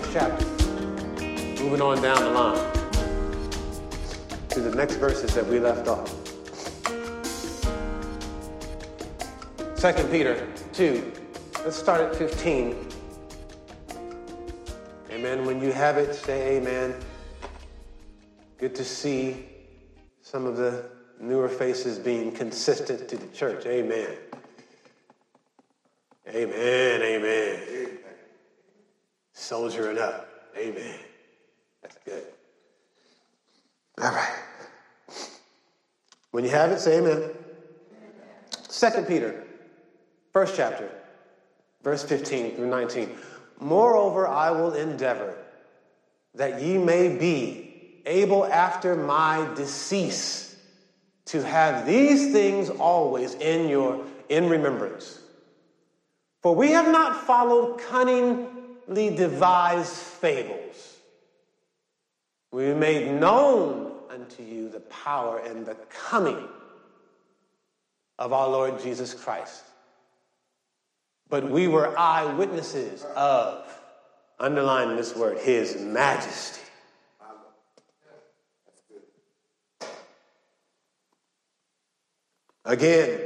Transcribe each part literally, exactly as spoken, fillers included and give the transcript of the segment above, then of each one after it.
first chapter. Moving on down the line to the next verses that we left off. Second Peter two. Let's start at fifteen. Amen. When you have it, say amen. Good to see some of the newer faces being consistent to the church. Amen. Amen. Amen. Amen. Soldiering up. Amen. That's good. All right. When you have it, say amen. Second Peter, first chapter, verse fifteen through nineteen. Moreover, I will endeavor that ye may be able after my decease to have these things always in your in remembrance. For we have not followed cunningly devised fables. We made known unto you the power and the coming of our Lord Jesus Christ. But we were eyewitnesses of, underline this word, his majesty. Again,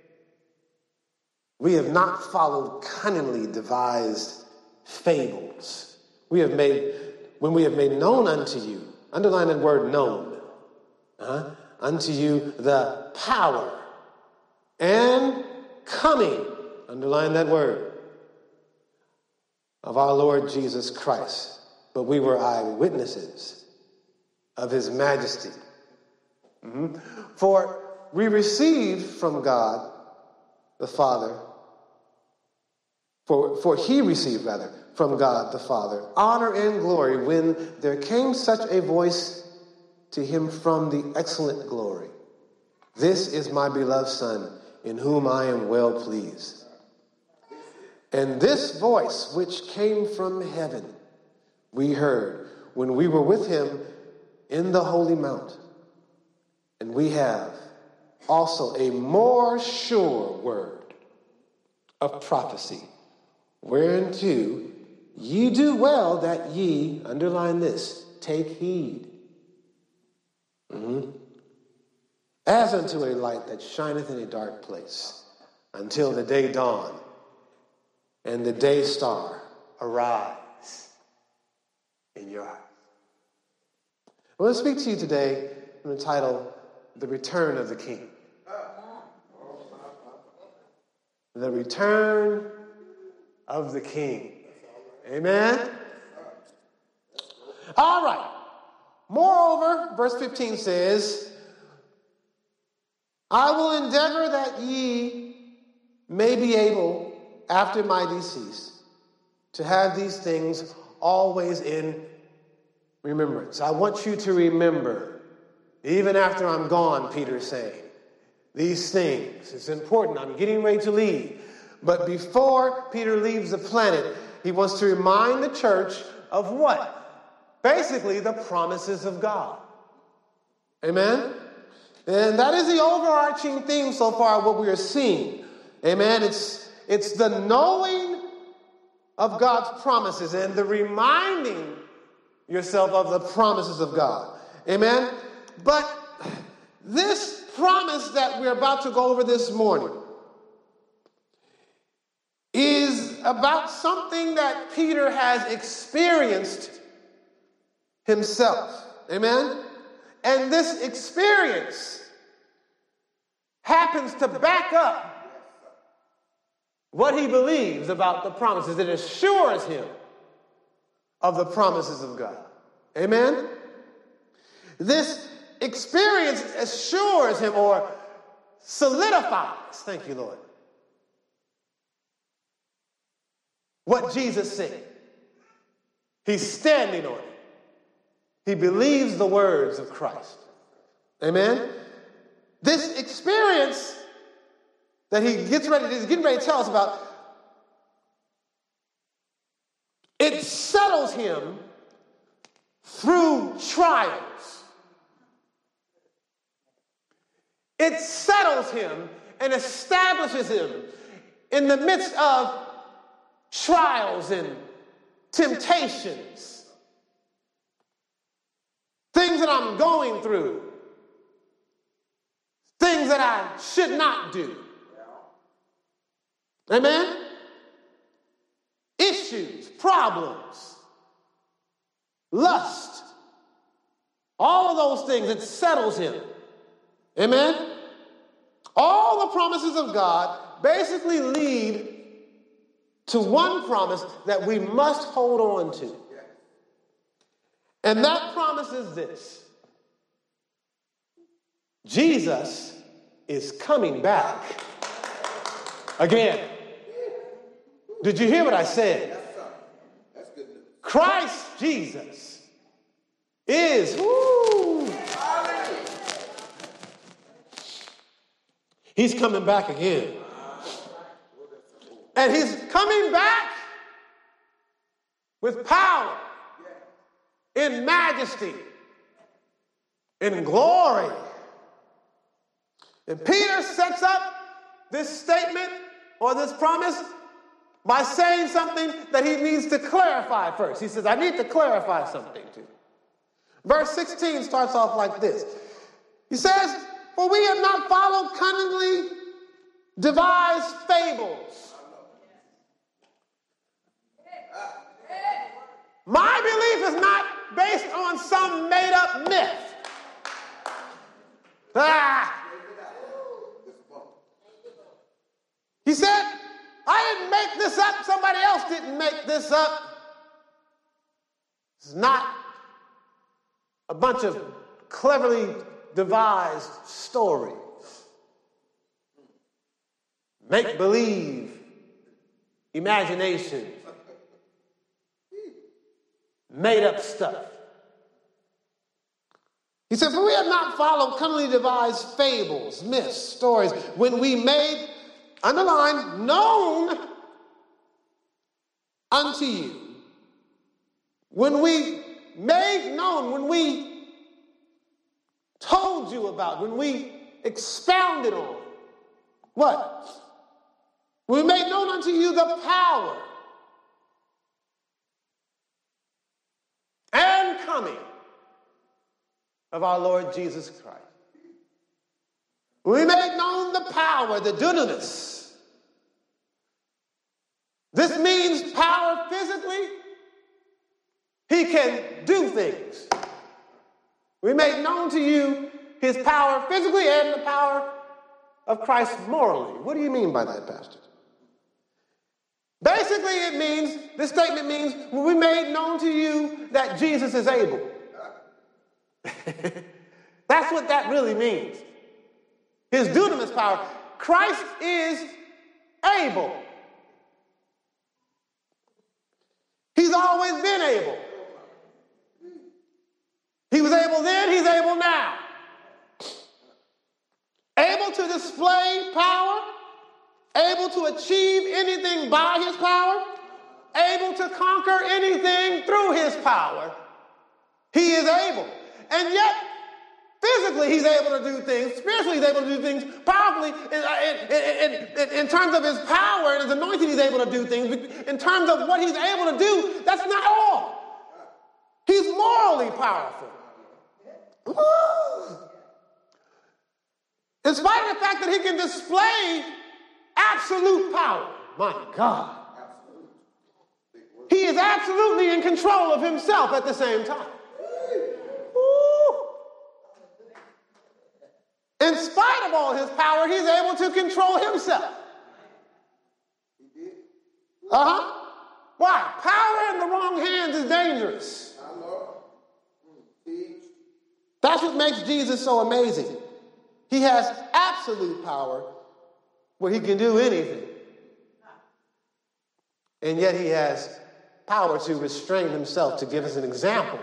we have not followed cunningly devised fables. We have made, when we have made known unto you, underline that word known, uh, unto you the power and coming, underline that word, of our Lord Jesus Christ. But we were eyewitnesses of his majesty. Mm-hmm. For we received from God the Father, for, for he received, rather, from God the Father, honor and glory when there came such a voice to him from the excellent glory. This is my beloved Son, in whom I am well pleased. And this voice which came from heaven, we heard when we were with him in the holy mount. And we have also a more sure word of prophecy, whereunto ye do well that ye, underline this, take heed. Mm-hmm. As unto a light that shineth in a dark place, until the day dawn, and the day star arise in your heart. I want to speak to you today from the title, The Return of the King. The Return of the King. Amen? All right. Moreover, verse fifteen says, I will endeavor that ye may be able, after my decease, to have these things always in remembrance. I want you to remember, even after I'm gone, Peter's saying, these things. It's important. I'm getting ready to leave. But before Peter leaves the planet, he wants to remind the church of what? Basically, the promises of God. Amen? And that is the overarching theme so far, what we are seeing. Amen? It's, it's the knowing of God's promises and the reminding yourself of the promises of God. Amen? But this promise that we're about to go over this morning is about something that Peter has experienced himself. Amen? And this experience happens to back up what he believes about the promises. It assures him of the promises of God. Amen? This experience assures him or solidifies, thank you, Lord, what Jesus said. He's standing on it. He believes the words of Christ. Amen? This experience that he gets ready, he's getting ready to tell us about, it settles him through trials. It settles him and establishes him in the midst of trials and temptations, things that I'm going through, things that I should not do. Amen? Issues, problems, lust, all of those things, it settles him. Amen? All the promises of God basically lead to one promise that we must hold on to. And that promise is this: Jesus is coming back again. Did you hear what I said? Christ Jesus is, woo, he's coming back again. And he's coming back with power, in majesty, in glory. And Peter sets up this statement or this promise by saying something that he needs to clarify first. He says, I need to clarify something too. Verse sixteen starts off like this. He says, for we have not followed cunningly devised fables. My belief is not based on some made-up myth. Ah. He said, I didn't make this up. Somebody else didn't make this up. It's not a bunch of cleverly devised stories. Make-believe, imagination, made-up stuff. He said, for we have not followed cunningly devised fables, myths, stories, when we made, underline, known unto you. When we made known, when we told you about, when we expounded on, what? We made known unto you the power and coming of our Lord Jesus Christ. We made known the power, the dunamis. This means power physically. He can do things. We made known to you his power physically and the power of Christ morally. What do you mean by that, Pastor? Basically, it means, this statement means, we made known to you that Jesus is able. That's what that really means. His dunamis power. Christ is able. He's always been able. He was able then, he's able now. Able to display power, able to achieve anything by his power, able to conquer anything through his power. He is able. And yet, physically, he's able to do things. Spiritually, he's able to do things. Powerfully, in, in, in, in, in terms of his power and his anointing, he's able to do things. In terms of what he's able to do, that's not all. He's morally powerful. Woo! In spite of the fact that he can display absolute power. My God. He is absolutely in control of himself at the same time. In spite of all his power, he's able to control himself. Uh-huh. Why? Power in the wrong hands is dangerous. That's what makes Jesus so amazing. He has absolute power where he can do anything. And yet he has power to restrain himself, to give us an example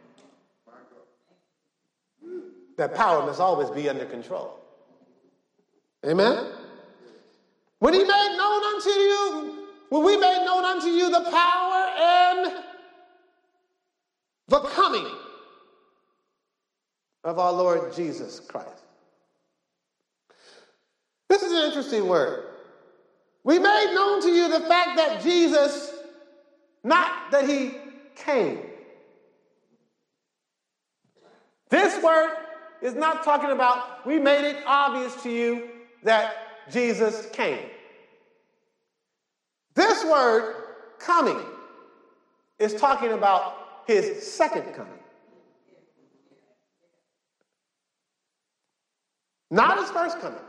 that power must always be under control. Amen? When he made known unto you, when we made known unto you the power and the coming of our Lord Jesus Christ. This is an interesting word. We made known to you the fact that Jesus not that he came. This word is not talking about, we made it obvious to you that Jesus came. This word, coming, is talking about his second coming. Not his first coming.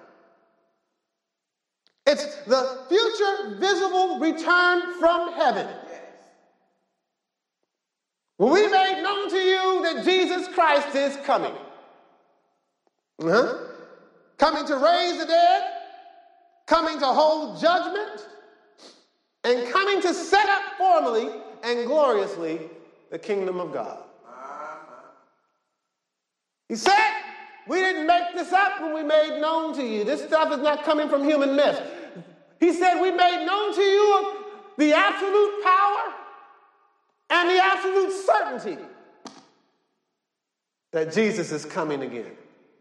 It's the future visible return from heaven. When we made known to you that Jesus Christ is coming. Uh-huh. Coming to raise the dead, coming to hold judgment, and coming to set up formally and gloriously the kingdom of God. He said, we didn't make this up when we made known to you. This stuff is not coming from human myth. He said, we made known to you the absolute power and the absolute certainty that Jesus is coming again.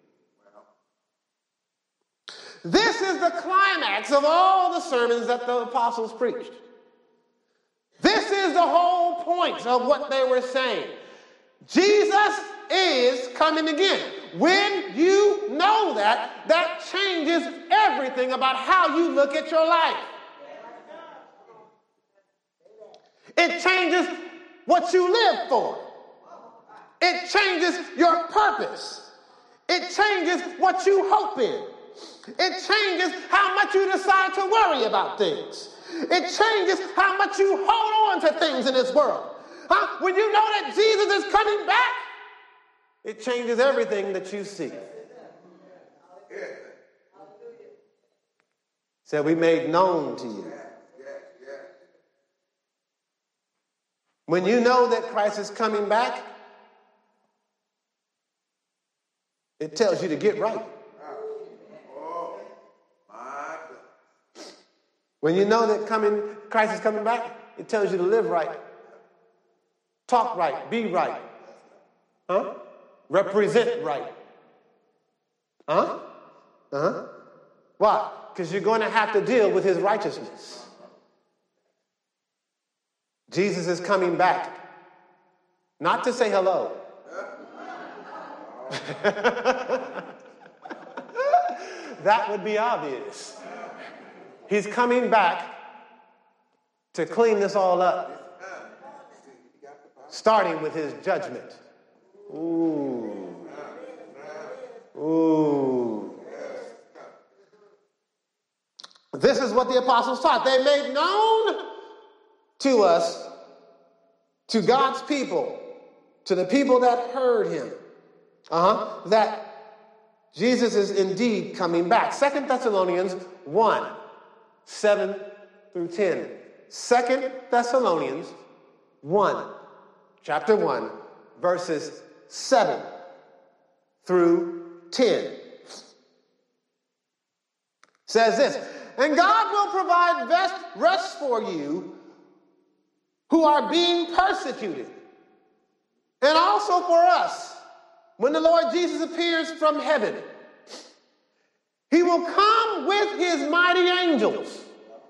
This is the climax of all the sermons that the apostles preached. This is the whole point of what they were saying. Jesus is coming again. When you know that, that changes everything about how you look at your life. It changes what you live for. It changes your purpose. It changes what you hope in. It changes how much you decide to worry about things. It changes how much you hold on to things in this world. Huh? When you know that Jesus is coming back, it changes everything that you see. So we made known to you. When you know that Christ is coming back, it tells you to get right. When you know that coming, Christ is coming back, it tells you to live right, talk right, be right, huh? Represent right, huh? Uh-huh. Why? Because you're going to have to deal with his righteousness. Jesus is coming back, not to say hello. That would be obvious. He's coming back to clean this all up, starting with his judgment. Ooh. Ooh. This is what the apostles taught. They made known to us, to God's people, to the people that heard him, uh-huh, that Jesus is indeed coming back. Second Thessalonians one. seven through ten. Second Thessalonians one, chapter one, verses seven through ten. Says this, and God will provide best rest for you who are being persecuted, and also for us when the Lord Jesus appears from heaven. He will come with his mighty angels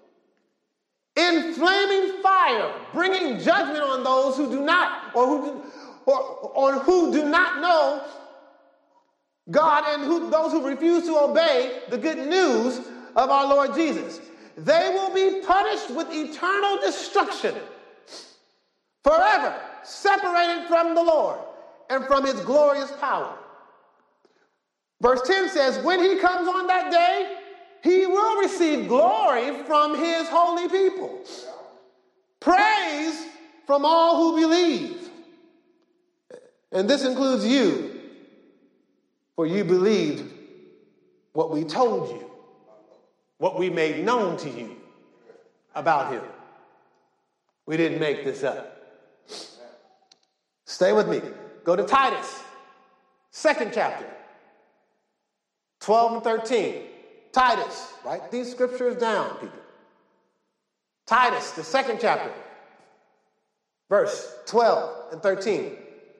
in flaming fire, bringing judgment on those who do not, or who do, or on who do not know God, and who, those who refuse to obey the good news of our Lord Jesus. They will be punished with eternal destruction, forever separated from the Lord and from his glorious power. Verse ten says, when he comes on that day, he will receive glory from his holy people, praise from all who believe. And this includes you, for you believed what we told you, what we made known to you about him. We didn't make this up. Stay with me. Go to Titus, second chapter. twelve and thirteen. Titus. Write these scriptures down, people. Titus, the second chapter, verse twelve and thirteen.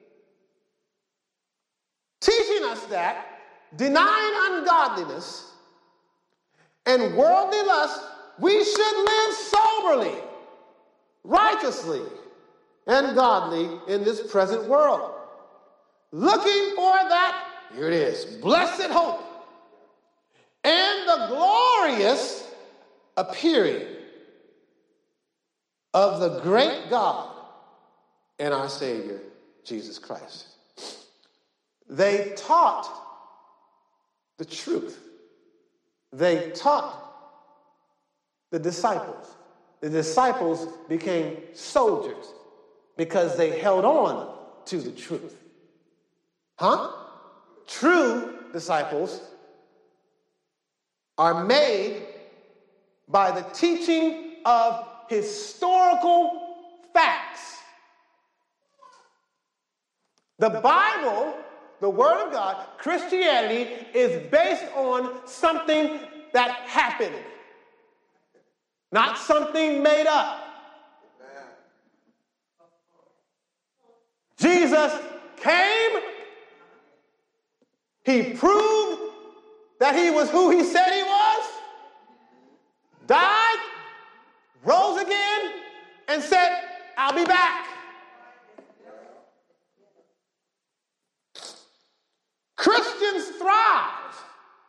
Teaching us that, denying ungodliness and worldly lust, we should live soberly, righteously and godly in this present world, looking for that, here it is, blessed hope, and the glorious appearing of the great God and our Savior, Jesus Christ. They taught the truth. They taught the disciples. The disciples became soldiers because they held on to the truth. Huh? True disciples are made by the teaching of historical facts. The Bible, the Word of God, Christianity, is based on something that happened, not something made up. Jesus came. He proved that he was who he said he was, died, rose again, and said, I'll be back. Christians thrive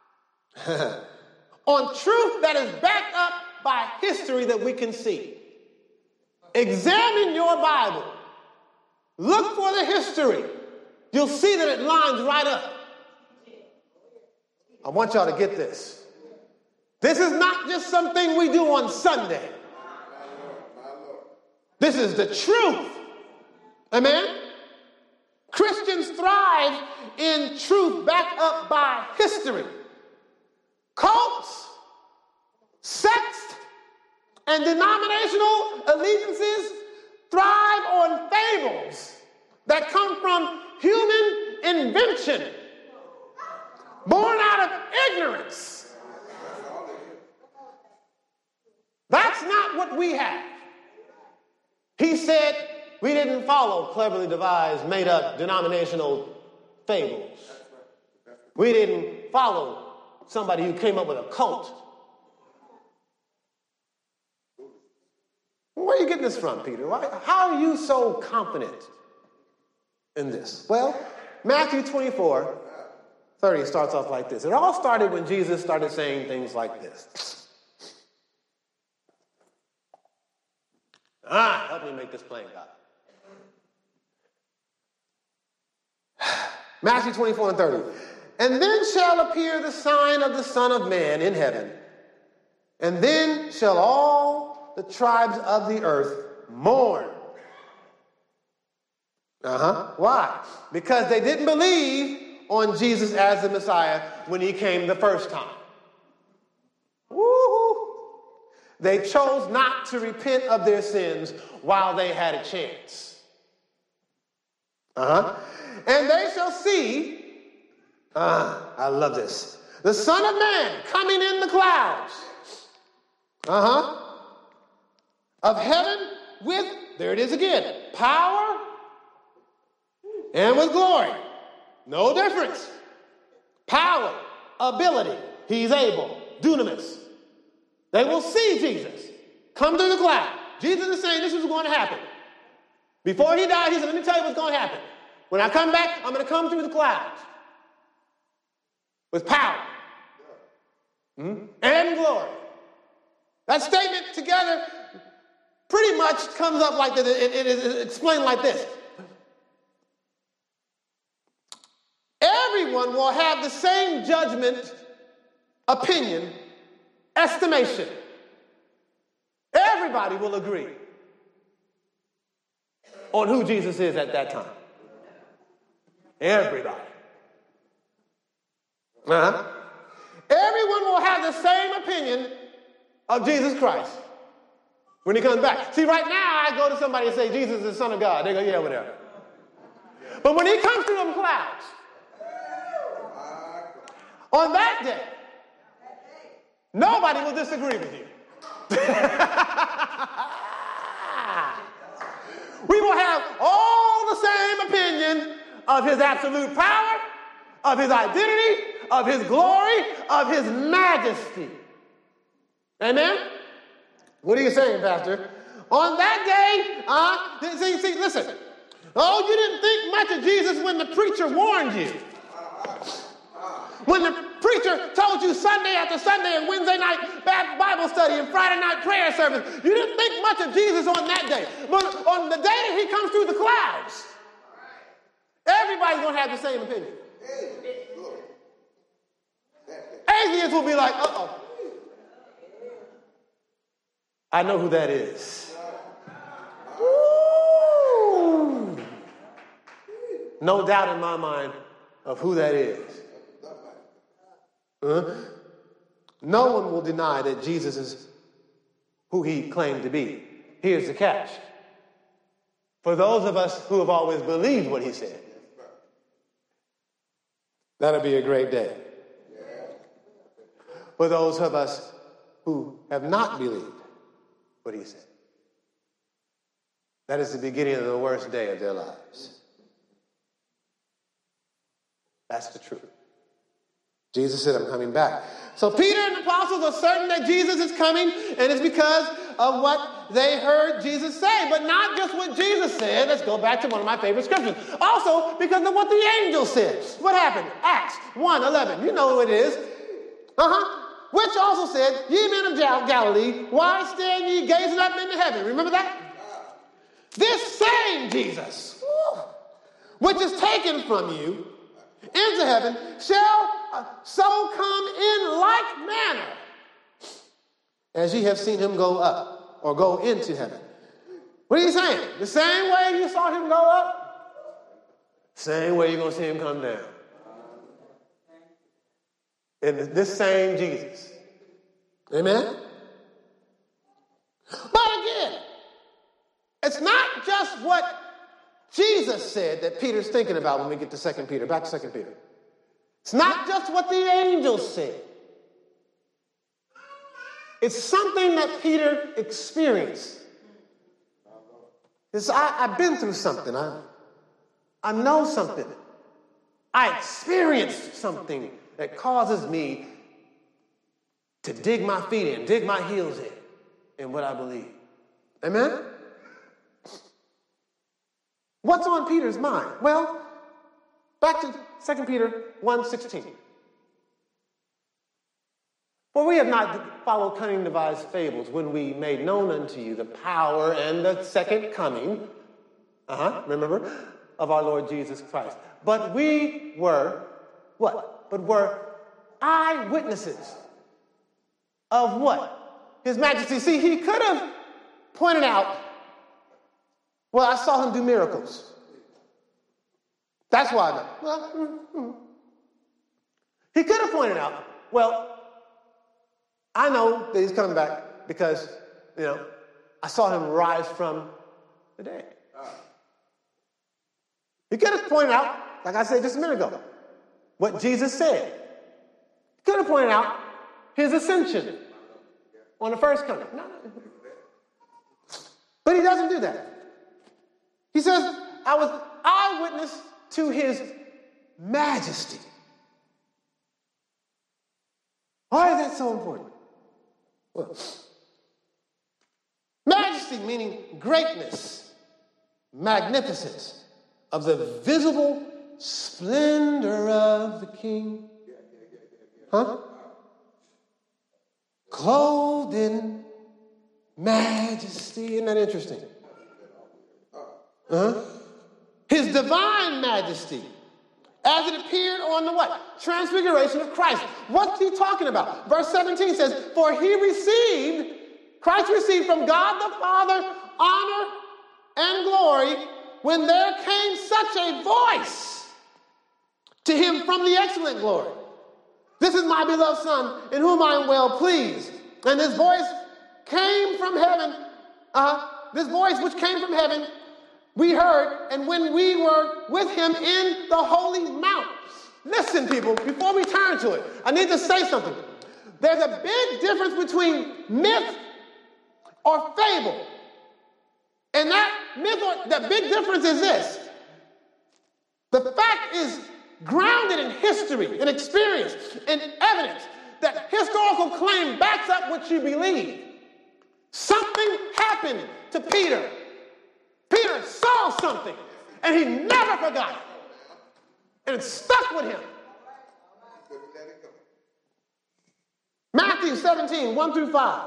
on truth that is backed up by history that we can see. Examine your Bible. Look for the history. You'll see that it lines right up. I want y'all to get this. This is not just something we do on Sunday. This is the truth. Amen? Christians thrive in truth backed up by history. Cults, sects, and denominational allegiances thrive on fables that come from human invention, born out of ignorance. That's not what we have. He said we didn't follow cleverly devised, made-up denominational fables. We didn't follow somebody who came up with a cult. Where are you getting this from, Peter? Why, how are you so confident in this? Well, Matthew twenty-four, thirty starts off like this. It all started when Jesus started saying things like this. Ah, help me make this plain, God. Matthew twenty-four and thirty. And then shall appear the sign of the Son of Man in heaven. And then shall all the tribes of the earth mourn. Uh-huh. Why? Because they didn't believe on Jesus as the Messiah when he came the first time. Woo-hoo. They chose not to repent of their sins while they had a chance. Uh-huh. And they shall see, uh, I love this, the Son of Man coming in the clouds. Uh-huh. Of heaven with, there it is again, power and with glory. No difference. Power, ability, he's able, dunamis. They will see Jesus come through the cloud. Jesus is saying this is what's going to happen. Before he died, he said, let me tell you what's going to happen. When I come back, I'm going to come through the clouds with power mm-hmm. and glory. That statement together pretty much comes up like this. It, it is explained like this. Everyone will have the same judgment, opinion, estimation. Everybody will agree on who Jesus is at that time. Everybody. Uh-huh. Everyone will have the same opinion of Jesus Christ when he comes back. See, right now, I go to somebody and say, Jesus is the Son of God. They go, yeah, whatever. But when he comes through them clouds, on that day, nobody will disagree with you. We will have all the same opinion of his absolute power, of his identity, of his glory, of his majesty. Amen? What are you saying, Pastor? On that day, uh, see, see, listen. Oh, you didn't think much of Jesus when the preacher warned you. When the preacher told you Sunday after Sunday and Wednesday night Bible study and Friday night prayer service, you didn't think much of Jesus on that day. But on the day that he comes through the clouds, everybody's going to have the same opinion. Atheists will be like, uh-oh. I know who that is. Ooh. No doubt in my mind of who that is. Uh, no one will deny that Jesus is who he claimed to be. Here's the catch. For those of us who have always believed what he said, that'll be a great day. For those of us who have not believed what he said, that is the beginning of the worst day of their lives. That's the truth. Jesus said, I'm coming back. So Peter and the apostles are certain that Jesus is coming, and it's because of what they heard Jesus say. But not just what Jesus said. Let's go back to one of my favorite scriptures. Also, because of what the angel said. What happened? Acts one eleven. You know who it is. Uh-huh. Which also said, ye men of Galilee, why stand ye gazing up into heaven? Remember that? This same Jesus, which is taken from you into heaven, shall uh, so come in like manner as ye have seen him go up or go into heaven. What are you saying? The same way you saw him go up, same way you're going to see him come down. And this same Jesus. Amen? But again, it's not just what Jesus said that Peter's thinking about when we get to Second Peter. Back to Second Peter. It's not just what the angels said. It's something that Peter experienced. It's, I, I've been through something. I, I know something. I experienced something that causes me to dig my feet in, dig my heels in, in what I believe. Amen? What's on Peter's mind? Well, back to Second Peter one sixteen. For we have not followed cunning devised fables when we made known unto you the power and the second coming, uh-huh, remember, of our Lord Jesus Christ. But we were, what? But were eyewitnesses of what? His majesty. See, he could have pointed out, well, I saw him do miracles. That's why I know. Well, mm-hmm. He could have pointed out, well, I know that he's coming back because, you know, I saw him rise from the dead. He could have pointed out, like I said just a minute ago, what Jesus said. He could have pointed out his ascension on the first coming. No. But he doesn't do that. He says, I was eyewitness to his majesty. Why is that so important? Well, majesty meaning greatness, magnificence of the visible splendor of the King. Huh? Clothed in majesty. Isn't that interesting? Uh-huh. His divine majesty as it appeared on the what? Transfiguration of Christ. What's he talking about? Verse seventeen says, for he received, Christ received from God the Father honor and glory when there came such a voice to him from the excellent glory. This is my beloved Son, in whom I am well pleased. And this voice came from heaven. Uh, this voice which came from heaven, we heard, and when we were with him in the holy mount. Listen, people, before we turn to it, I need to say something. There's a big difference between myth or fable. And that myth or that big difference is this. The fact is grounded in history and experience and evidence that historical claim backs up what you believe. Something happened to Peter. Peter saw something, and he never forgot it. And it stuck with him. Matthew seventeen, one through five.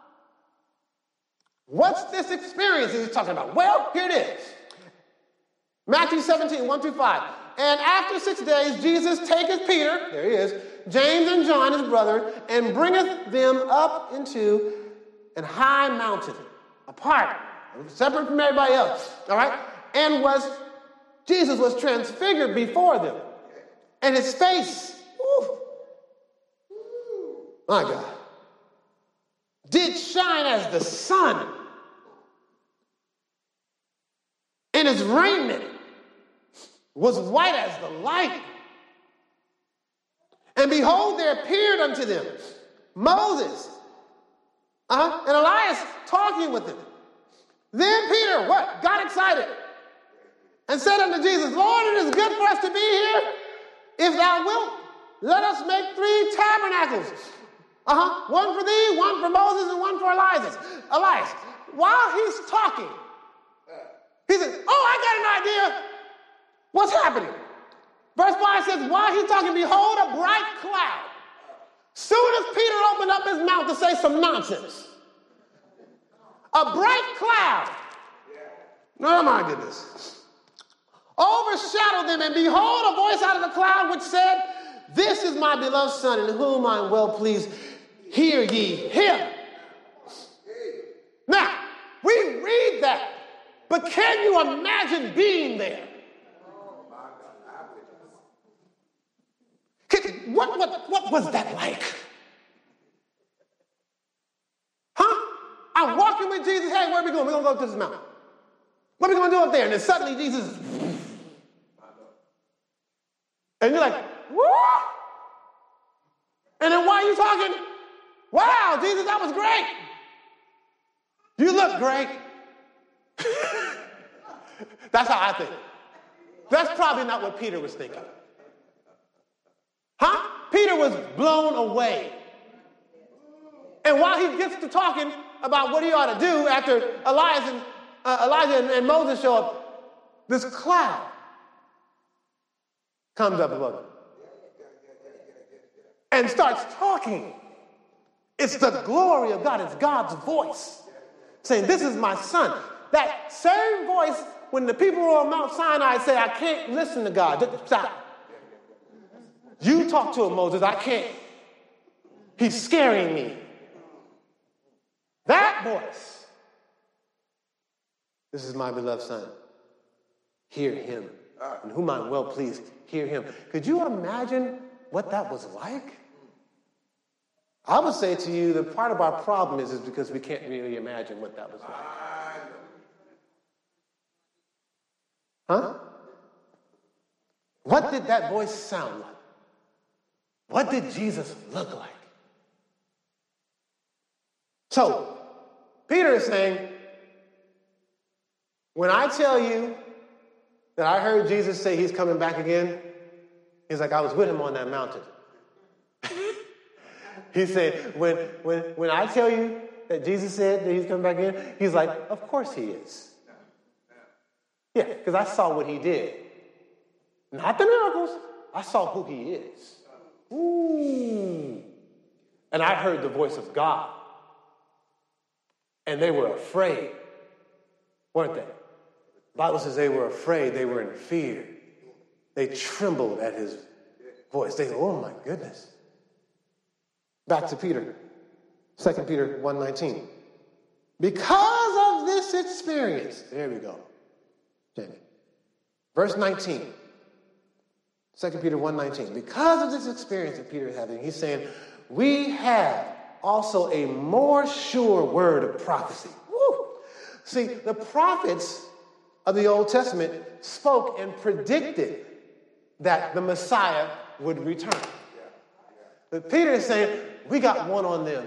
What's this experience he's talking about? Well, here it is. Matthew seventeen, one through five. And after six days, Jesus taketh Peter, there he is, James and John, his brother, and bringeth them up into an high mountain, apart, separate from everybody else, all right? And was, Jesus was transfigured before them. And his face, ooh, my God, did shine as the sun. And his raiment was white as the light. And behold, there appeared unto them Moses uh-huh, and Elias talking with him. Then Peter, what? Got excited and said unto Jesus, Lord, it is good for us to be here. If thou wilt, let us make three tabernacles. Uh-huh. One for thee, one for Moses, and one for Elias. Elias. While he's talking, he says, oh, I got an idea. What's happening? Verse five says, while he's talking, behold, a bright cloud. Soon as Peter opened up his mouth to say some nonsense, a bright cloud, oh my goodness, overshadowed them, and behold, a voice out of the cloud which said, this is my beloved Son, in whom I am well pleased. Hear ye him. Now, we read that, but can you imagine being there? What, what, what was that like? Huh? I'm walking with Jesus. Hey, where are we going? We're going to go to this mountain. What are we going to do up there? And then suddenly Jesus, and you're like, what? And then why are you talking? Wow, Jesus, that was great. You look great. That's how I think. That's probably not what Peter was thinking. Huh? Peter was blown away. And while he gets to talking about what he ought to do after Elias and, uh, Elijah and, and Moses show up, this cloud comes up above him and starts talking. It's the glory of God. It's God's voice saying, this is my son. That same voice when the people on Mount Sinai say, I can't listen to God. Just stop. You talk to him, Moses. I can't. He's scaring me. That voice. This is my beloved son. Hear him. In whom I'm well pleased. Hear him. Could you imagine what that was like? I would say to you that part of our problem is, is because we can't really imagine what that was like. Huh? What did that voice sound like? What did Jesus look like? So, Peter is saying, when I tell you that I heard Jesus say he's coming back again, he's like, I was with him on that mountain. He said, when, when, when I tell you that Jesus said that he's coming back in, he's like, of course he is. Yeah, because I saw what he did. Not the miracles. I saw who he is. Ooh. And I heard the voice of God. And they were afraid, weren't they? The Bible says they were afraid. They were in fear. They trembled at his voice. They said, oh my goodness. Back to Peter. Second Peter one nineteen. Because of this experience, there we go, Jamie. Verse nineteen. Second Peter one nineteen. Because of this experience that Peter is having, he's saying, we have also a more sure word of prophecy. Woo! See, the prophets of the Old Testament spoke and predicted that the Messiah would return. But Peter is saying, we got one on them.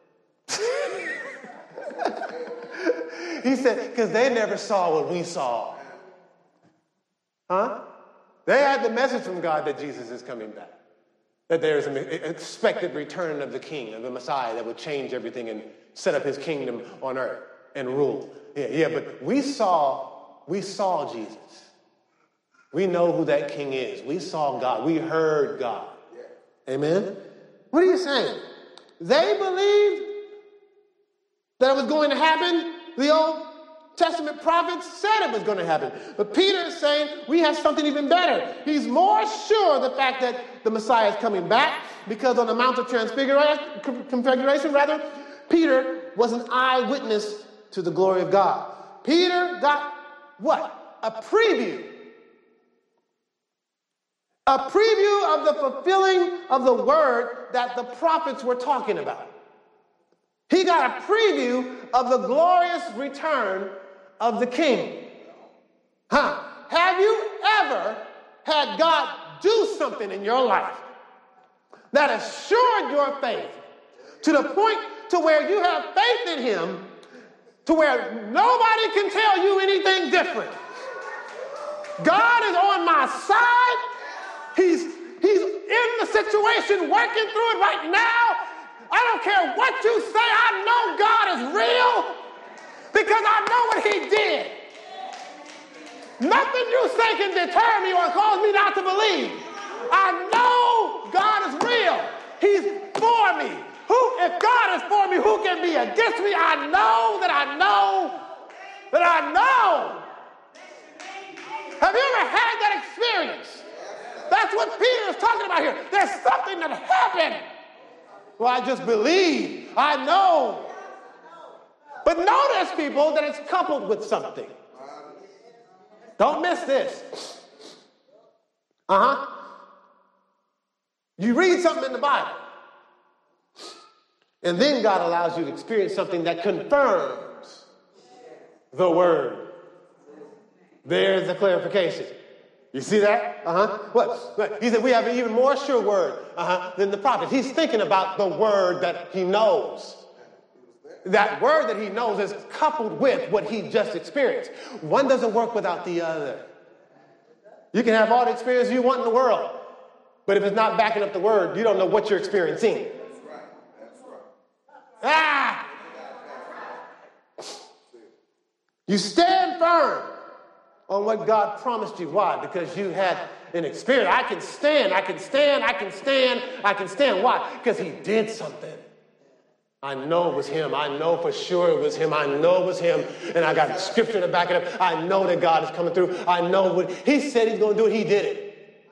He said, because they never saw what we saw. Huh? They had the message from God that Jesus is coming back. that there is an expected return of the king, of the Messiah that would change everything and set up his kingdom on earth and rule. Yeah, yeah, but we saw, we saw Jesus. We know who that king is. We saw God. We heard God. Amen? What are you saying? They believed that it was going to happen. The Old Testament prophets said it was going to happen. But Peter is saying we have something even better. He's more sure of the fact that the Messiah is coming back because on the Mount of Transfiguration, configuration, rather, Peter was an eyewitness to the glory of God. Peter got what? A preview. A preview of the fulfilling of the word that the prophets were talking about. He got a preview of the glorious return of the king. Huh? Have you ever had God do something in your life that assured your faith to the point to where you have faith in him to where nobody can tell you anything different? God is on my side. He's, he's in the situation, working through it right now. I don't care what you say. I know God is real because I know what he did. Nothing you say can deter me or cause me not to believe. I know God is real. He's for me. Who, if God is for me, who can be against me? I know that I know that I know. Have you ever had that experience? That's what Peter is talking about here. There's something that happened. Well, I just believe. I know. But notice, people, that it's coupled with something. Don't miss this. Uh-huh. You read something in the Bible, and then God allows you to experience something that confirms the word. There's the clarification. You see that? Uh-huh. What? He said we have an even more sure word uh-huh, than the prophet. He's thinking about the word that he knows. That word that he knows is coupled with what he just experienced. One doesn't work without the other. You can have all the experience you want in the world, but if it's not backing up the word, you don't know what you're experiencing. That's right. That's right. Ah! You stand firm on what God promised you. Why? Because you had an experience. I can stand, I can stand, I can stand, I can stand. Why? Because he did something. I know it was him. I know for sure it was him. I know it was him. And I got scripture to back it up. I know that God is coming through. I know what he said he's going to do it. He did it.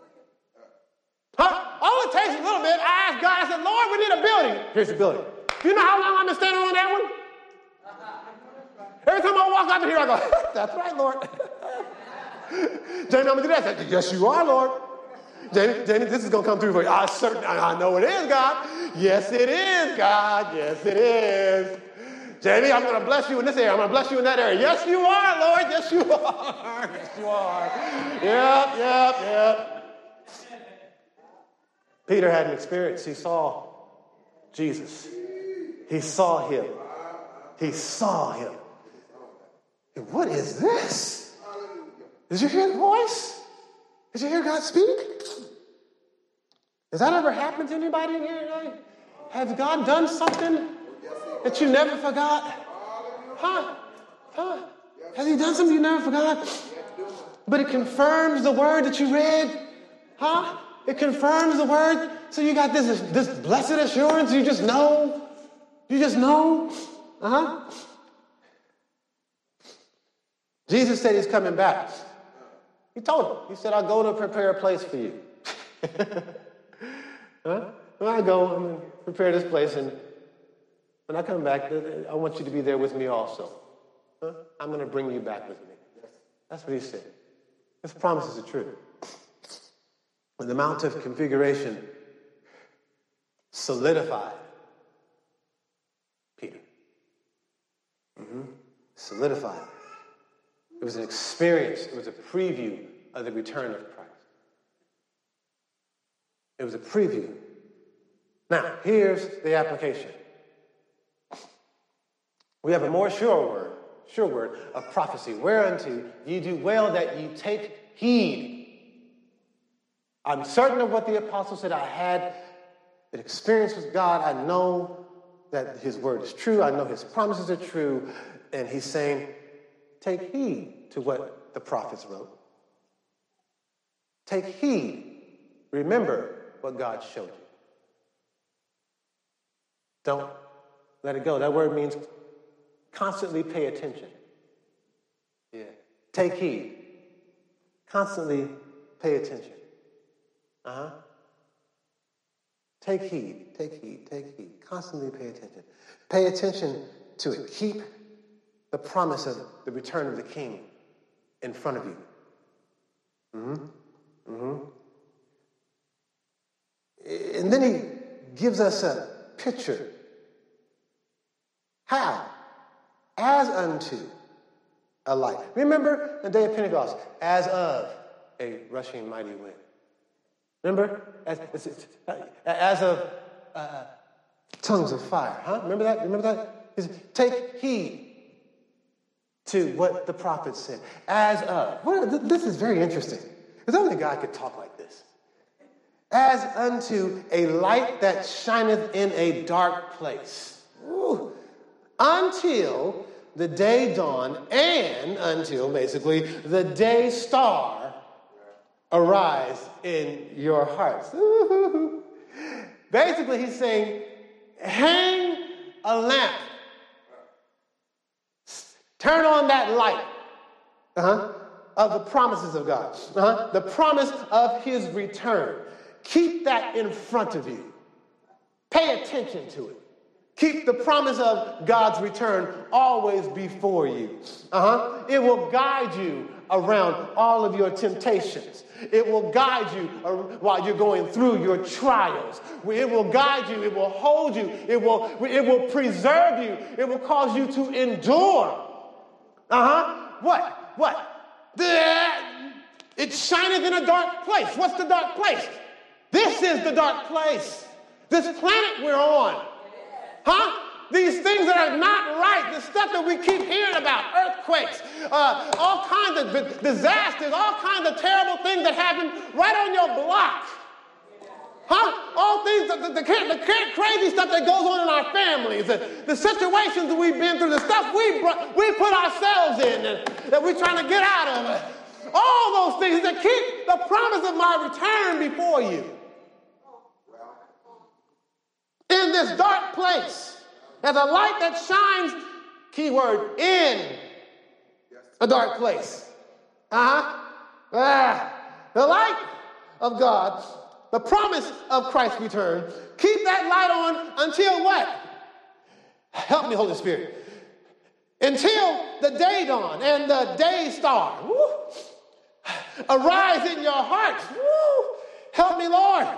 Huh? All it takes is a little bit. I asked God, I said, Lord, we need a building. Here's the building. Do you know how long I've been standing on that one? Every time I walk up in here, I go, that's right, Lord. Jamie, I'm going to do that. I said, yes, you are, Lord. Jamie, Jamie, this is going to come through for you. I certainly, I know it is, God. Yes, it is, God. Yes, it is. Jamie, I'm going to bless you in this area. I'm going to bless you in that area. Yes, you are, Lord. Yes, you are. Yes, you are. Yep, yep, yep. Peter had an experience. He saw Jesus. He saw him. He saw him. What is this? Did you hear the voice? Did you hear God speak? Has that ever happened to anybody in here today? Has God done something that you never forgot? Huh? Huh? Has he done something you never forgot? But it confirms the word that you read. Huh? It confirms the word. So you got this, this blessed assurance. You just know. You just know. Uh-huh. Jesus said he's coming back. He told him. He said, I'll go to prepare a place for you. Huh? When I go, I'm going to prepare this place, and when I come back, I want you to be there with me also. Huh? I'm going to bring you back with me. That's what he said. This promise is the truth. When the Mount of Configuration solidified Peter. Mm-hmm. Solidified. It was an experience. It was a preview of the return of Christ. It was a preview. Now, here's the application. We have a more sure word, sure word of prophecy. Whereunto ye do well that ye take heed. I'm certain of what the apostle said. I had an experience with God. I know that his word is true. I know his promises are true. And he's saying, take heed to what the prophets wrote. Take heed. Remember what God showed you. Don't let it go. That word means constantly pay attention. Yeah. Take heed. Constantly pay attention. Uh-huh. Take heed, take heed, take heed. Constantly pay attention. Pay attention to it. Keep the promise of the return of the King in front of you. Mm-hmm. Mm-hmm. And then he gives us a picture. How? As unto a light. Remember the day of Pentecost, as of a rushing mighty wind. Remember? As, as of uh, tongues of fire. Huh? Remember that? Remember that? It's, take heed to what the prophet said. As of. What, this is very interesting. Because only God could talk like this. As unto a light that shineth in a dark place. Ooh. Until the day dawn and until, basically, the day star arise in your hearts. Ooh. Basically, he's saying, hang a lamp. Turn on that light uh-huh, of the promises of God. Uh-huh, the promise of his return. Keep that in front of you. Pay attention to it. Keep the promise of God's return always before you. Uh-huh. It will guide you around all of your temptations. It will guide you while you're going through your trials. It will guide you. It will hold you. It will, it will preserve you. It will cause you to endure. Uh-huh. What? What? It shineth in a dark place. What's the dark place? This is the dark place. This planet we're on. Huh? These things that are not right, the stuff that we keep hearing about, earthquakes, uh, all kinds of disasters, all kinds of terrible things that happen right on your block. Huh? All things, the, the, the, the crazy stuff that goes on in our families, the, the situations that we've been through, the stuff we, we put ourselves in and, that we're trying to get out of. All those things that keep the promise of my return before you. In this dark place, as a light that shines, keyword, in a dark place. Uh-huh. Ah, the light of God, the promise of Christ's return, keep that light on until what? Help me, Holy Spirit. Until the day dawn and the day star. Woo, arise in your hearts. Woo, help me, Lord.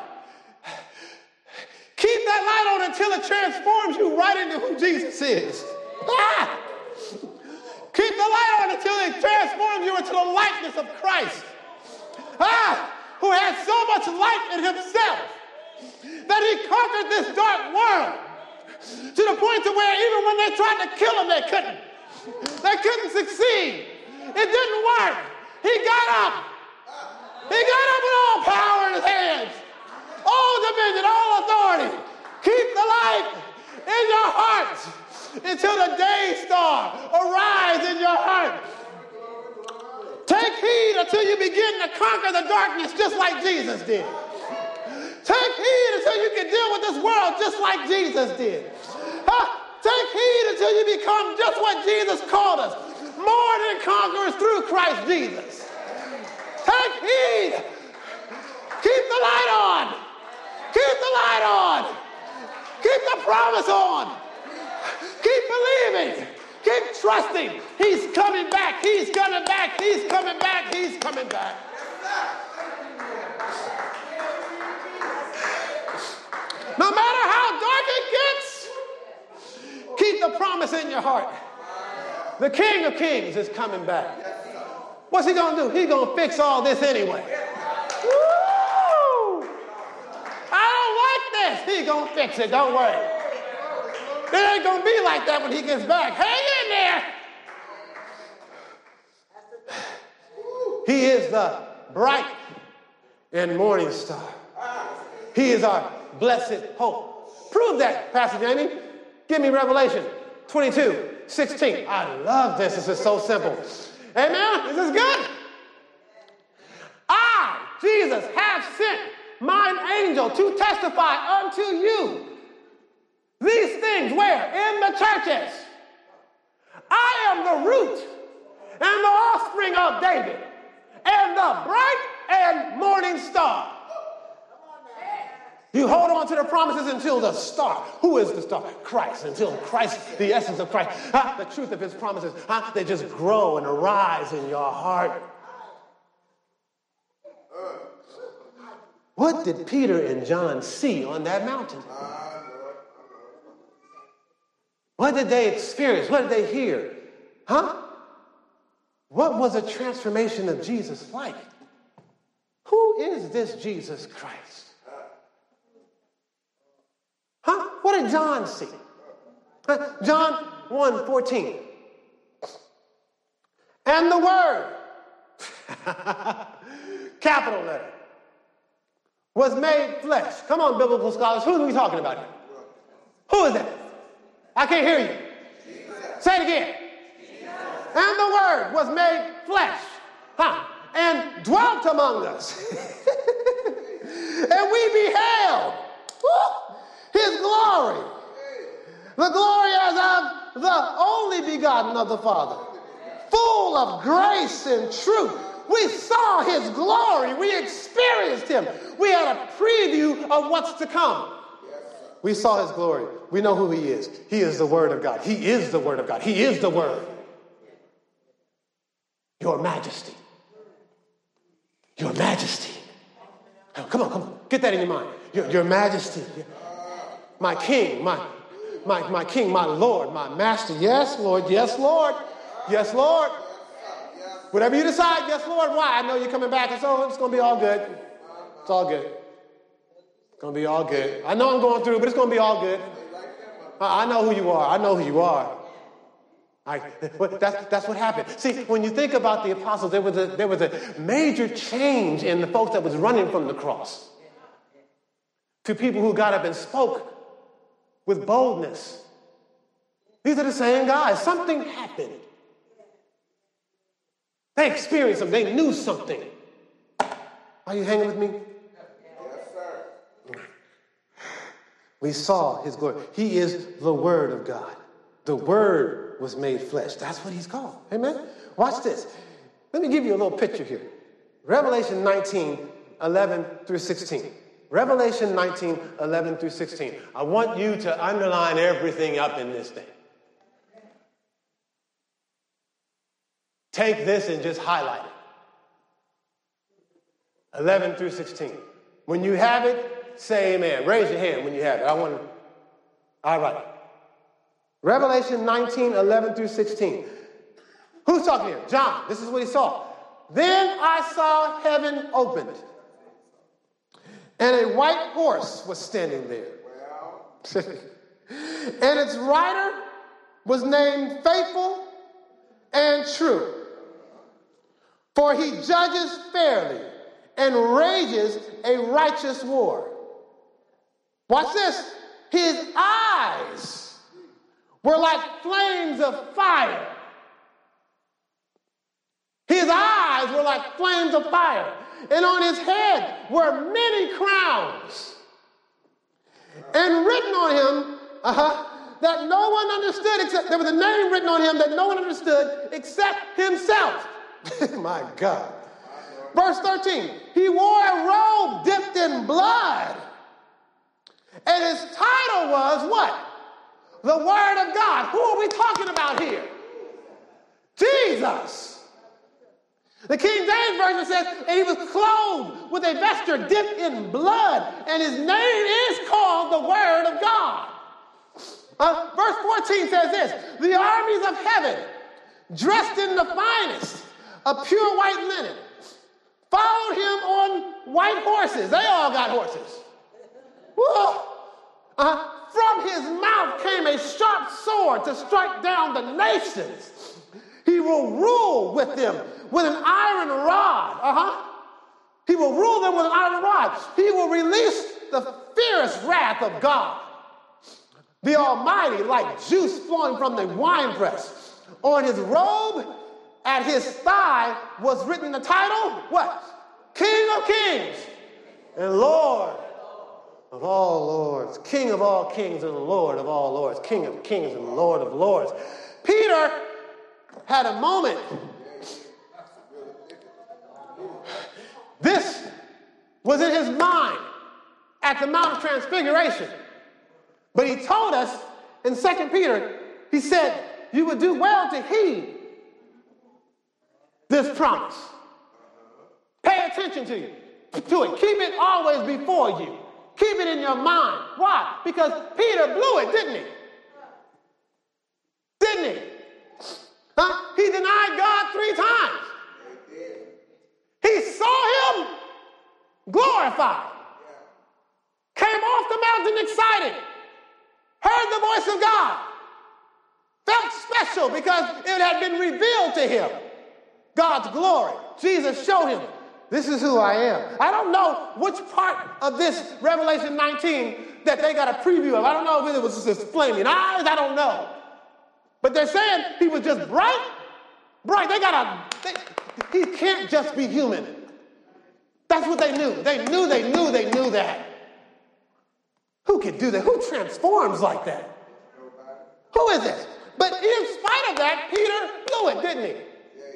Keep that light on until it transforms you right into who Jesus is. Ah! Keep the light on until it transforms you into the likeness of Christ. Ah! Who had so much light in himself that he conquered this dark world to the point to where even when they tried to kill him, they couldn't. They couldn't succeed. It didn't work. He got up. He got up with all power in his hands. All dominion, all authority. Keep the light in your hearts until the day star arise in your heart. Take heed until you begin to conquer the darkness just like Jesus did. Take heed until you can deal with this world just like Jesus did. Huh? Take heed until you become just what Jesus called us. More than conquerors through Christ Jesus. Take heed. Keep the light on. Keep the light on. Keep the promise on. Keep believing. Keep trusting. He's coming back. He's coming back. He's coming back. He's coming back. No matter how dark it gets, keep the promise in your heart. The King of Kings is coming back. What's he going to do? He's going to fix all this anyway. He's going to fix it. Don't worry. It ain't going to be like that when he gets back. Hang in there. He is the bright and morning star. He is our blessed hope. Prove that, Pastor Jamie. Give me Revelation twenty-two sixteen. I love this. This is so simple. Amen. This is good. I, Jesus, have sent mine angel to testify unto you these things. Where? In the churches. I am the root and the offspring of David and the bright and morning star. You hold on to the promises until the star. Who is the star? Christ. Until Christ, the essence of Christ, huh? The truth of his promises, huh? They just grow and arise in your heart. What did Peter and John see on that mountain? What did they experience? What did they hear? Huh? What was a transformation of Jesus like? Who is this Jesus Christ? Huh? What did John see? Huh? John one fourteen. And the Word, capital letter, was made flesh. Come on, biblical scholars. Who are we talking about here? Who is that? I can't hear you. Jesus. Say it again. Jesus. And the Word was made flesh, huh? And dwelt among us. And we beheld woo, his glory. The glory as of the only begotten of the Father, full of grace and truth. We saw his glory. We experienced him. We had a preview of what's to come. We saw his glory. We know who he is. He is the Word of God. He is the Word of God. He is the Word. Your Majesty. Your Majesty. Oh, come on, come on. Get that in your mind. Your, your Majesty. My King, my, my, my King, my Lord, my Master. Yes, Lord. Yes, Lord. Yes, Lord. Whatever you decide, yes, Lord. Why? I know you're coming back, and so it's going to be all good. It's all good. It's going to be all good. I know I'm going through, but it's going to be all good. I, I know who you are. I know who you are. I, that's, that's what happened. See, when you think about the apostles, there was, a, there was a major change in the folks that was running from the cross to people who got up and spoke with boldness. These are the same guys. Something happened. They experienced something. They knew something. Are you hanging with me? Yes, sir. We saw his glory. He is the Word of God. The Word was made flesh. That's what he's called. Amen? Watch this. Let me give you a little picture here. Revelation nineteen, eleven through sixteen. Revelation nineteen, eleven through sixteen. I want you to underline everything up in this thing. Take this and just highlight it. eleven through sixteen. When you have it, say amen. Raise your hand when you have it. I want to. All right. Revelation nineteen, eleven through sixteen. Who's talking here? John. This is what he saw. Then I saw heaven opened, and a white horse was standing there. And its rider was named Faithful and True. For he judges fairly and rages a righteous war. Watch this. His eyes were like flames of fire. His eyes were like flames of fire. And on his head were many crowns. And written on him, uh-huh, that no one understood except, there was a name written on him that no one understood except himself. My God. Verse thirteen, he wore a robe dipped in blood. And his title was what? The Word of God. Who are we talking about here? Jesus. The King James Version says, and he was clothed with a vesture dipped in blood, and his name is called the Word of God. Uh, verse fourteen says this, the armies of heaven, dressed in the finest of pure white linen, followed him on white horses. They all got horses. Whoa. Uh, from his mouth came a sharp sword to strike down the nations. He will rule with them with an iron rod. Uh-huh. He will rule them with an iron rod. He will release the fierce wrath of God, the Almighty, like juice flowing from the winepress. On his robe, at his thigh, was written the title, what? King of Kings and Lord of all lords. King of all kings and Lord of all lords. King of kings and Lord of lords. Peter had a moment. This was in his mind at the Mount of Transfiguration. But he told us in Second Peter, he said, you would do well to heed this promise. Pay attention to you, to it. Keep it always before you. Keep it in your mind. Why? Because Peter blew it, didn't he? Didn't he? Huh? He denied God three times. He saw him glorified. Came off the mountain excited. Heard the voice of God. Felt special because it had been revealed to him. God's glory. Jesus showed him, this is who I am. I don't know which part of this Revelation nineteen that they got a preview of. I don't know if it was just flaming eyes. I don't know. But they're saying he was just bright. Bright. They got a, they, he can't just be human. That's what they knew. They knew, they knew, they knew that. Who could do that? Who transforms like that? Who is it? But in spite of that, Peter blew it, didn't he?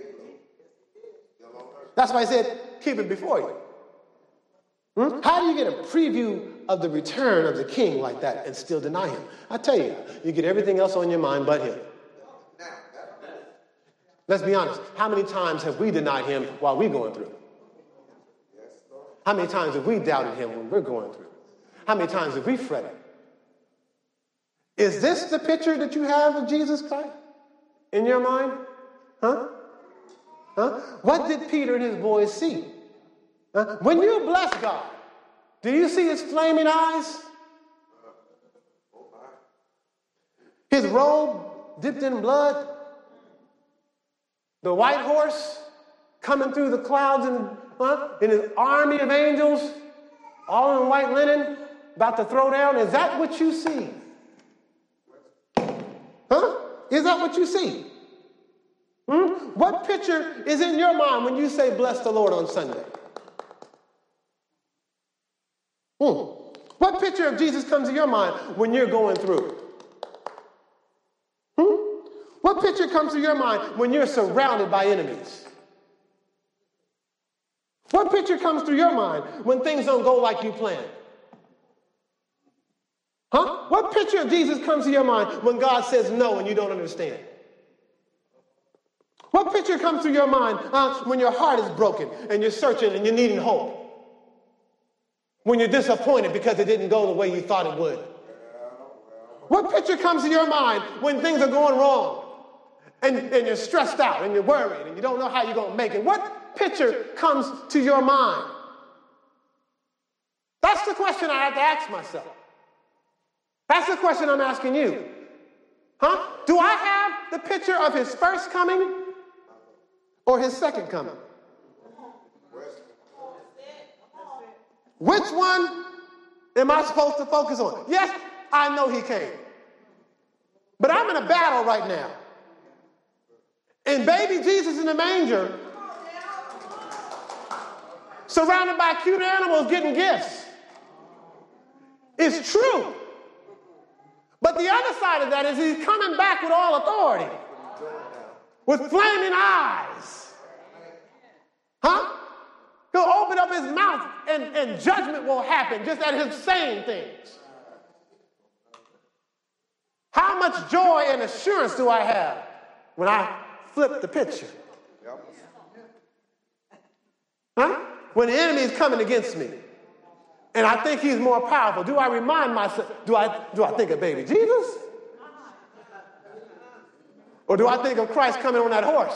That's why I said, keep it before you. Hmm? How do you get a preview of the return of the king like that and still deny him? I tell you, you get everything else on your mind but him. Let's be honest. How many times have we denied him while we're going through? How many times have we doubted him when we're going through? How many times have we fretted? Is this the picture that you have of Jesus Christ in your mind? Huh? Huh? What did Peter and his boys see? Huh? When you bless God, do you see his flaming eyes? His robe dipped in blood? The white horse coming through the clouds and huh? in his army of angels, all in white linen, about to throw down? Is that what you see? Huh? Is that what you see? Hmm? What picture is in your mind when you say bless the Lord on Sunday? Hmm. What picture of Jesus comes to your mind when you're going through? Hmm? What picture comes to your mind when you're surrounded by enemies? What picture comes to your mind when things don't go like you planned? Huh? What picture of Jesus comes to your mind when God says no and you don't understand? What picture comes to your mind uh, when your heart is broken and you're searching and you're needing hope? When you're disappointed because it didn't go the way you thought it would? What picture comes to your mind when things are going wrong and, and you're stressed out and you're worried and you don't know how you're going to make it? What picture comes to your mind? That's the question I have to ask myself. That's the question I'm asking you. Huh? Do I have the picture of his first coming or his second coming? Which one am I supposed to focus on? Yes, I know he came. But I'm in a battle right now. And baby Jesus in the manger, surrounded by cute animals getting gifts. It's true. But the other side of that is he's coming back with all authority. With flaming eyes. Huh? He'll open up his mouth and, and judgment will happen just at him saying things. How much joy and assurance do I have when I flip the picture? Huh? When the enemy is coming against me and I think he's more powerful, do I remind myself, do I, do I think of baby Jesus? Or do I think of Christ coming on that horse?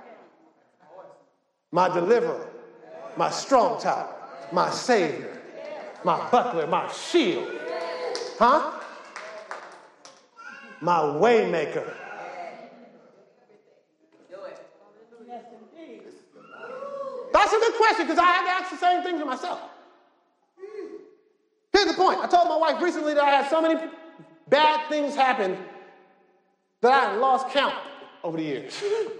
My deliverer, my strong tower, my savior, my buckler, my shield. Huh? My way maker. That's a good question question because I had to ask the same thing to myself. Here's the point. I told my wife recently that I had so many bad things happen that I had lost count over the years.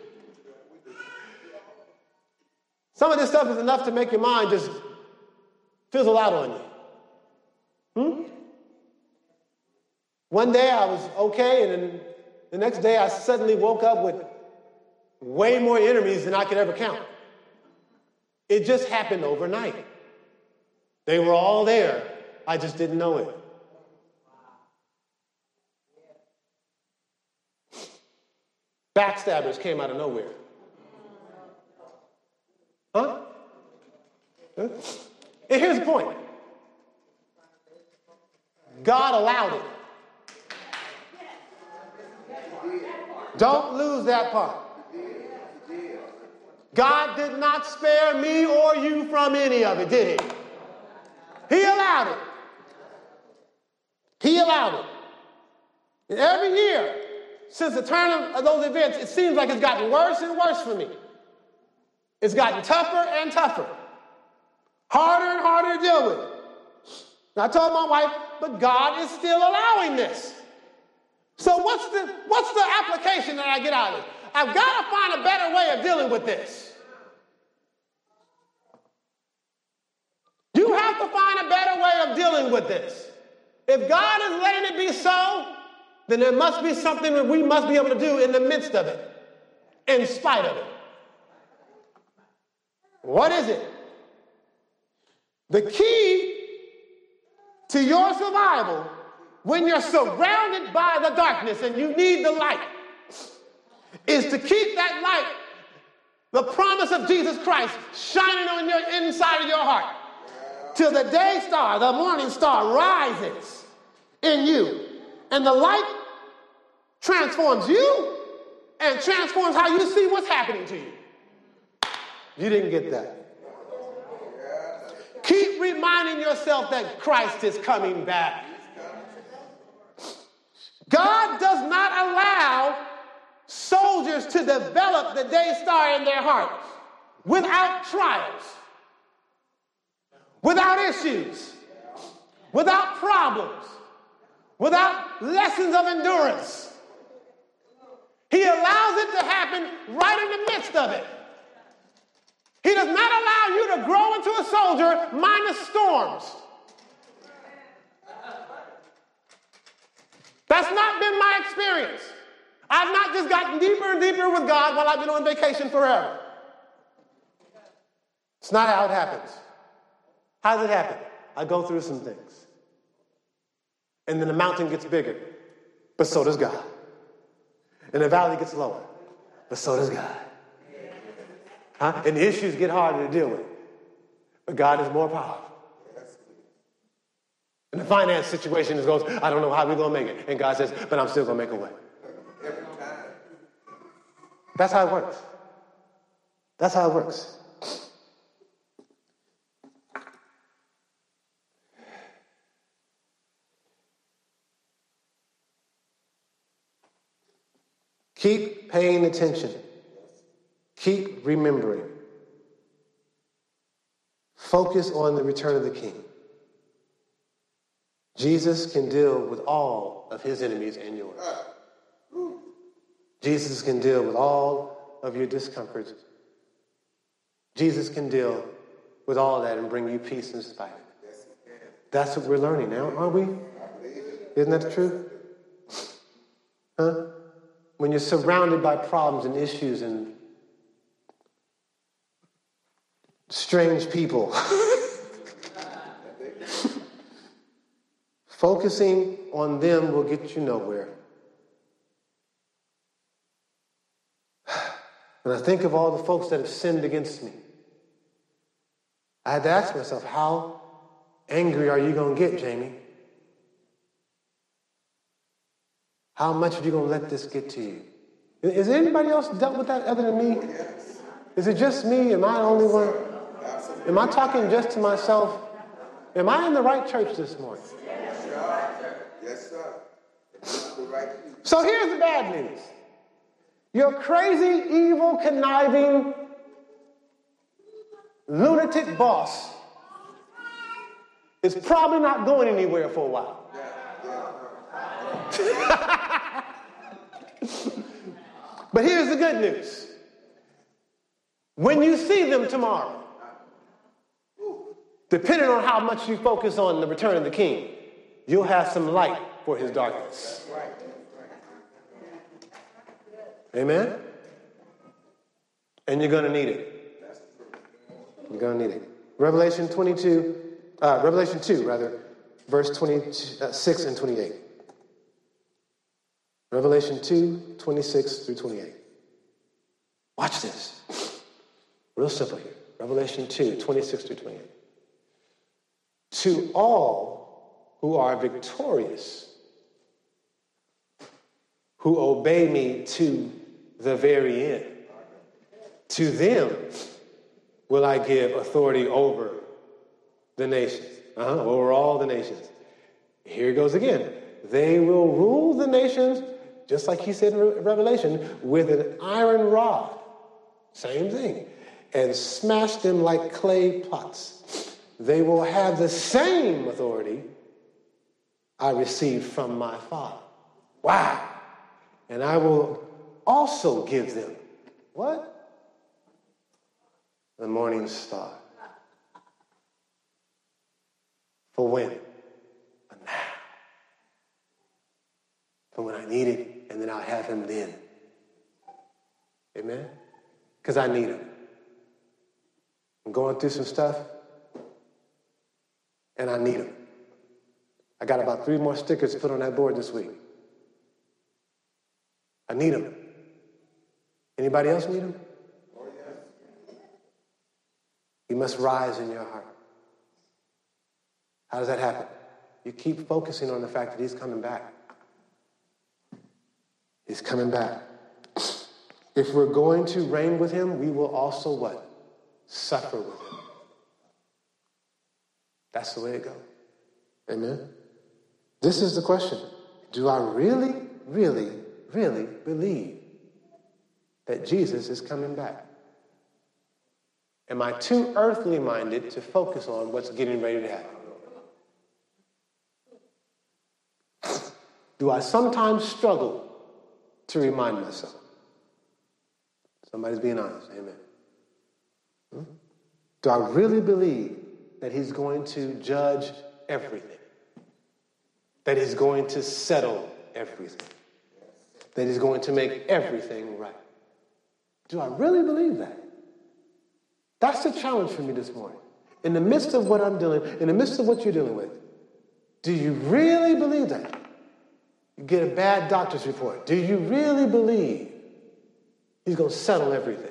Some of this stuff is enough to make your mind just fizzle out on you. Hmm? One day I was okay, and then the next day I suddenly woke up with way more enemies than I could ever count. It just happened overnight. They were all there. I just didn't know it. Backstabbers came out of nowhere. Huh? Huh? And here's the point. God allowed it. Don't lose that part. God did not spare me or you from any of it, did he? He allowed it. He allowed it. And every year, since the turn of those events, it seems like it's gotten worse and worse for me. It's gotten tougher and tougher. Harder and harder to deal with. And I told my wife, but God is still allowing this. So what's the, what's the application that I get out of it? I've got to find a better way of dealing with this. You have to find a better way of dealing with this. If God is letting it be so, then there must be something that we must be able to do in the midst of it, in spite of it. What is it? The key to your survival when you're surrounded by the darkness and you need the light is to keep that light, the promise of Jesus Christ, shining on your inside of your heart till the day star, the morning star, rises in you. And the light transforms you and transforms how you see what's happening to you. You didn't get that. Keep reminding yourself that Christ is coming back. God does not allow soldiers to develop the day star in their hearts without trials, without issues, without problems, without lessons of endurance. He allows it to happen right in the midst of it. He does not allow you to grow into a soldier minus storms. That's not been my experience. I've not just gotten deeper and deeper with God while I've been on vacation forever. It's not how it happens. How does it happen? I go through some things. And then the mountain gets bigger, but so does God. And the valley gets lower, but so does God. Huh? And the issues get harder to deal with, but God is more powerful. And the finance situation just goes, I don't know how we're going to make it. And God says, but I'm still going to make a way. That's how it works. That's how it works. Keep paying attention. Keep remembering. Focus on the return of the King. Jesus can deal with all of his enemies and yours. Jesus can deal with all of your discomforts. Jesus can deal with all that and bring you peace in spite of it. That's what we're learning now, aren't we? Isn't that true? Huh? When you're surrounded by problems and issues and strange people, focusing on them will get you nowhere. When I think of all the folks that have sinned against me, I had to ask myself, how angry are you going to get, Jamie? How much are you going to let this get to you? Is there anybody else dealt with that other than me? Is it just me? Am I the only one? Am I talking just to myself? Am I in the right church this morning? Yes, sir. So here's the bad news. Your crazy, evil, conniving, lunatic boss is probably not going anywhere for a while. But here's the good news. When you see them tomorrow, depending on how much you focus on the return of the King, you'll have some light for his darkness. Amen? And you're going to need it. You're going to need it. Revelation twenty-two, uh, Revelation two, rather, verse twenty-six and twenty-eight. Revelation two, twenty-six through twenty-eight. Watch this. Real simple here. Revelation two, twenty-six through twenty-eight. To all who are victorious, who obey me to the very end, to them will I give authority over the nations, uh-huh, over all the nations. Here it goes again. They will rule the nations, just like he said in Revelation, with an iron rod. Same thing. And smash them like clay pots. They will have the same authority I received from my Father. Wow. And I will also give them, what? The morning star. For when? For now. For when I need it, and then I'll have him then. Amen? Because I need him. I'm going through some stuff, and I need him. I got about three more stickers to put on that board this week. I need him. Anybody else need him? He must rise in your heart. How does that happen? You keep focusing on the fact that he's coming back. He's coming back. If we're going to reign with him, we will also what? Suffer with him. That's the way it goes. Amen? This is the question. Do I really, really, really believe that Jesus is coming back? Am I too earthly minded to focus on what's getting ready to happen? Do I sometimes struggle to remind myself? Somebody's being honest. Amen. Hmm? Do I really believe that he's going to judge everything? That he's going to settle everything? That he's going to make everything right? Do I really believe that? That's the challenge for me this morning. In the midst of what I'm dealing, in the midst of what you're dealing with, do you really believe that? You get a bad doctor's report. Do you really believe he's going to settle everything?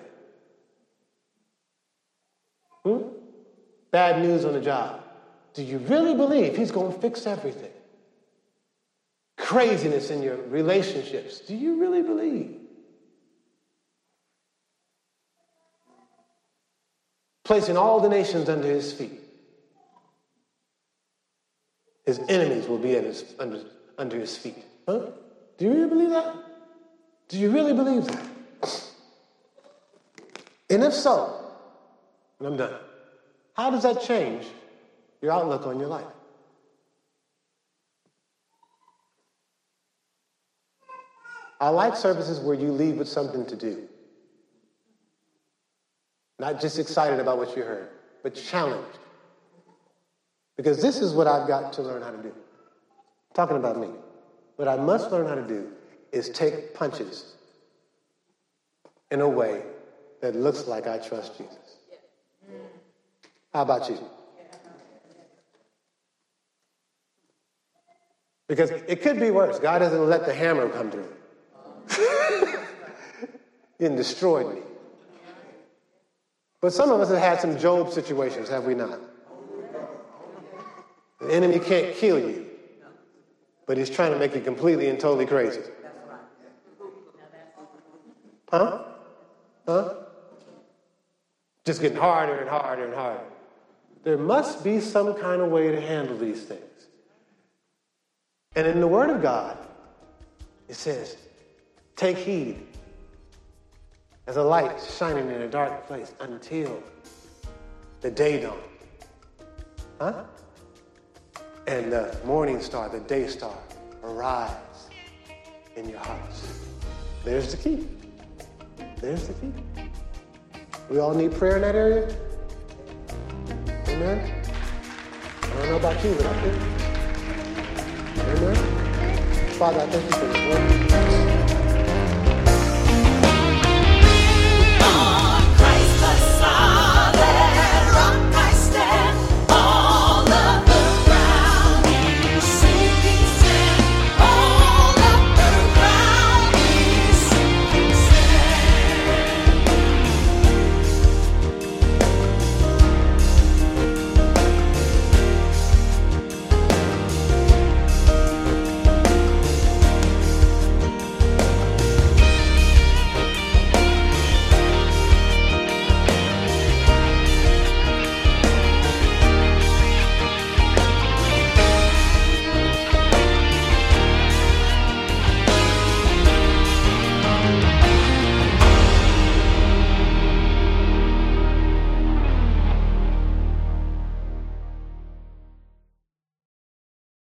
Hmm? Bad news on the job. Do you really believe he's going to fix everything? Craziness in your relationships. Do you really believe? Placing all the nations under his feet. His enemies will be at his, under, under his feet. Huh? Do you really believe that? Do you really believe that? And if so, and I'm done, how does that change your outlook on your life? I like services where you leave with something to do. Not just excited about what you heard, but challenged. Because this is what I've got to learn how to do. I'm talking about me. What I must learn how to do is take punches in a way that looks like I trust Jesus. How about you? Because it could be worse. God doesn't let the hammer come through. He destroyed me. But some of us have had some Job situations, have we not? The enemy can't kill you, but he's trying to make you completely and totally crazy. Huh? Huh? Just getting harder and harder and harder. There must be some kind of way to handle these things. And in the Word of God, it says, take heed as a light shining in a dark place until the day dawn. Huh? And the morning star, the day star, arise in your hearts. There's the key. There's the key. We all need prayer in that area? Amen? I don't know about you, but I do. Amen? Father, I thank you for this word.